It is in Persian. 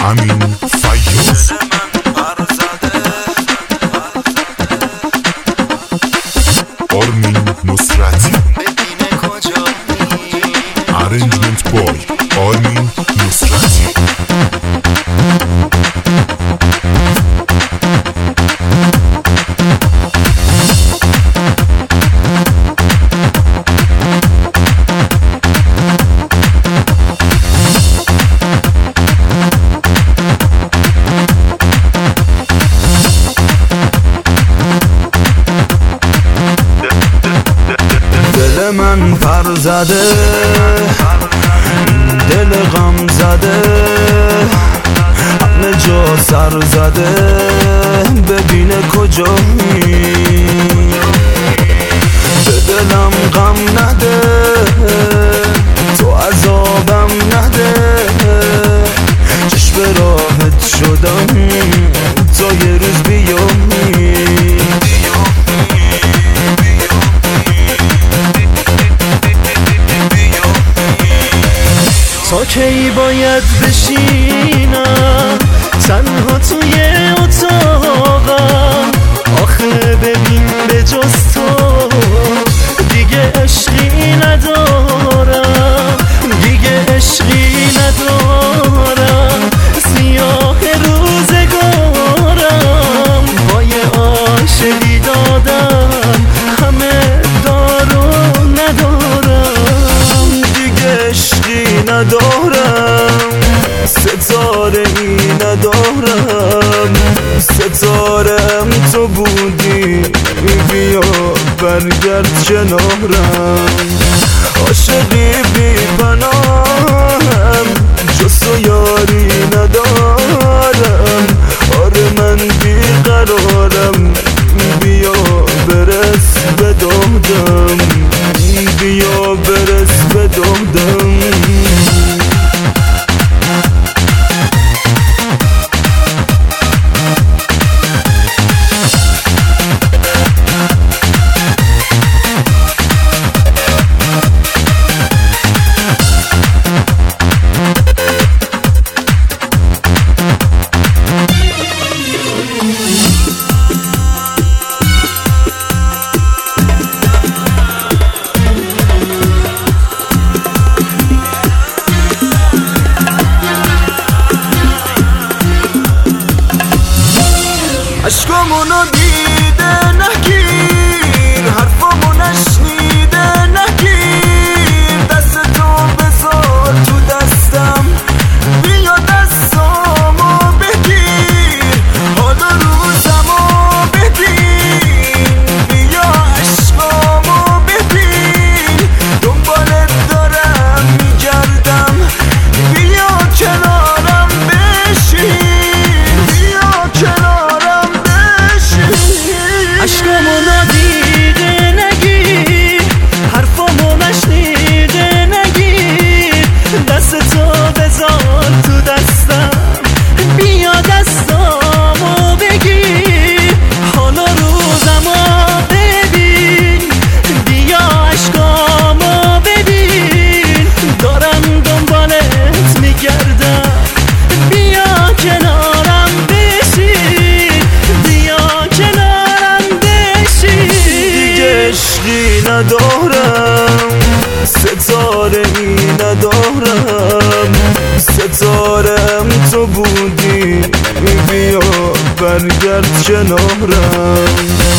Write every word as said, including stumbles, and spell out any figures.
امین فیاض آرمین نصرتی ارنجمنت بای آرمین نصرتی دل من پر زده، دل غم زده، همه جا سر زده، ببینه کجایی. به دلم غم نده، تو عذابم نده، چشم راحت شدم تا یه روز بیایی. تا کی باید بشینم تنها توی اتاقم؟ آخه ببین به جز تو دیگه عشقی ندارم، دیگه عشقی ندارم. سیاه روزگارم با یه عاشقی دادم، همه دارو ندارم، دیگه عشقی ندارم، ستاره ای ندارم. ستارم تو بودی، بیا برگرد کنارم. عاشقی بی پناهم، جز تو یاری ندارم. آره من بی قرارم، بیا برس به دادم، بیا برس به دادم. عشقامونو دیده نگیر، حرفامو نشنیده نگیر. دست تو بذار تو دستم، بیا دستامو بگیر. حالا روزمو ببین، بیا عشقامو ببین. دنبالت دارم میگردم، بیا کنارم بشین، بیا کنارم. عشقامو ندیده نگیر، حرفامو نشنیده نگیر. دست تو بذار تو دستم، بیا دستامو بگیر. حالا روزمو ببین، بیا عشقامو ببین. دارم دنبالت میگردم، بیا کنارم بشین، بیا کنارم بشین. دیگه عشقی ندارم، ستاره ای ندارم. ستارم تو بودی، بیا برگرد کنارم.